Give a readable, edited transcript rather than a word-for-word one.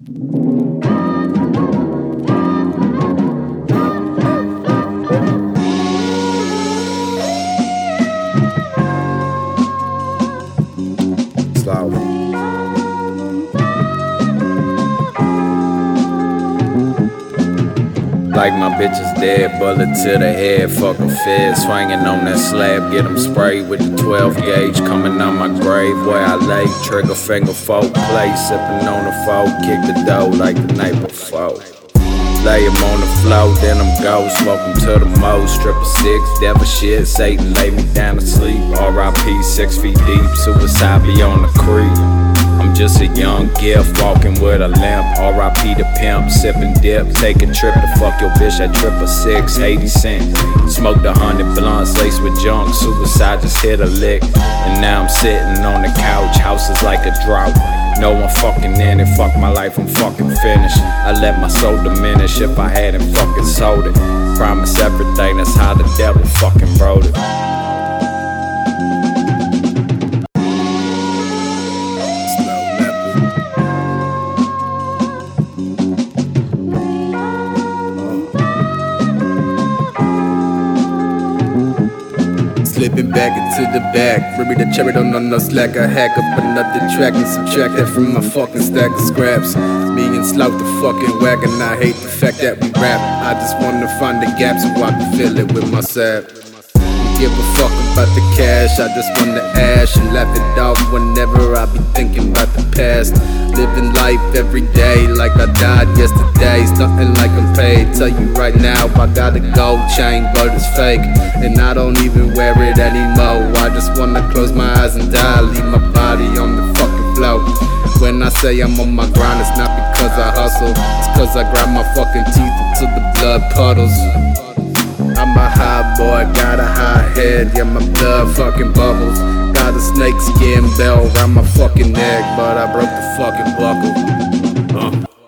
Slowly. Like my bitch is dead, bullet to the head, fuck a fed. Swinging on that slab, get him sprayed with the 12 gauge. Coming on my grave where I lay, trigger finger folk play. Sipping on the folk, kick the dough like the night before. Lay him on the floor, then I'm go. Smoke him to the most, stripper 6, devil shit. Satan lay me down to sleep. R.I.P. 6 feet deep, suicide be on the creek. I'm just a young gift, walking with a limp. R.I.P. the pimp, sipping dip. Take a trip to fuck your bitch at 666, 80 cents. Smoked 100 blunts laced with junk. Suicide just hit a lick. And now I'm sitting on the couch, house is like a drought. No one fucking in it, fuck my life, I'm fucking finished. I let my soul diminish if I hadn't fucking sold it. Promise everything, that's how the devil fucking wrote it. Slipping back into the back, Ruby the cherry, don't know no slack. I hack up another track and subtract that from my fucking stack of scraps. Me and Slout the fucking whack, and I hate the fact that we rap. I just wanna find the gap so I can fill it with my sap. Give a fuck about the cash, I just wanna ash and laugh it off whenever I be thinking about the past. Living life every day like I died yesterday. Stuntin' like I'm paid. Tell you right now, I got a gold chain, but it's fake. And I don't even wear it anymore. I just wanna close my eyes and die. Leave my body on the fucking floor. When I say I'm on my grind, it's not because I hustle. It's cause I grind my fucking teeth into the blood puddles. I'm a high boy, got a high head, yeah, my blood fucking bubbles. Got a snake skin bell around my fucking neck, but I broke the fucking buckle.